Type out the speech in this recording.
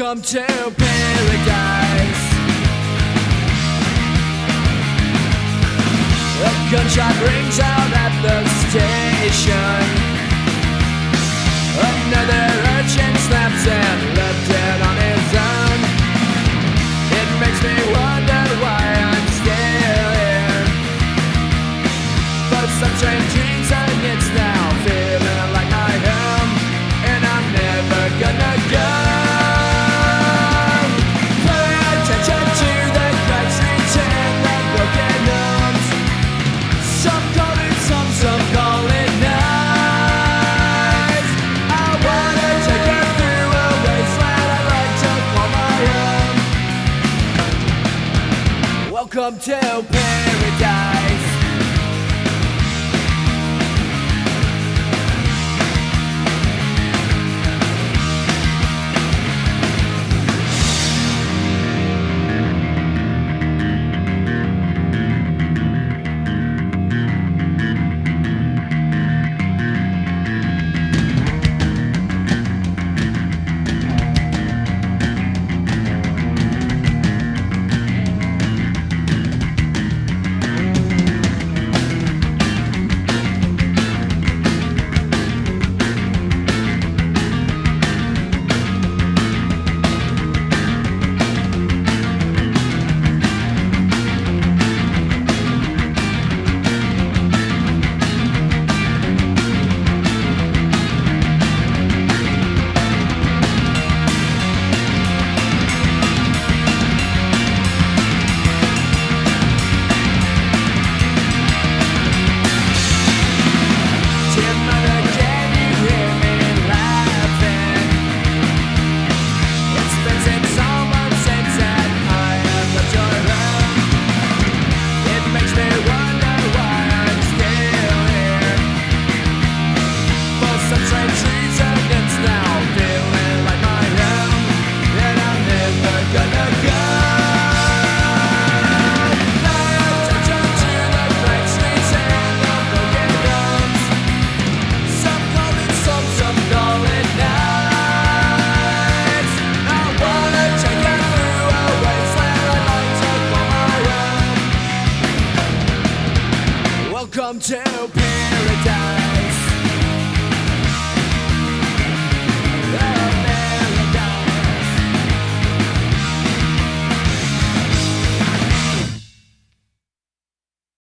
Welcome to paradise. A gunshot rings out at the station. Another urchin snaps and left dead on his own. It makes me wonder why I'm still here. For some strange reason it's now feeling like my home, and I'm never gonna go. Pay attention to the cracks, streets and the broken homes. Some call it some call it nice. I wanna take you through a wasteland I'd like to call my home. Welcome to paradise.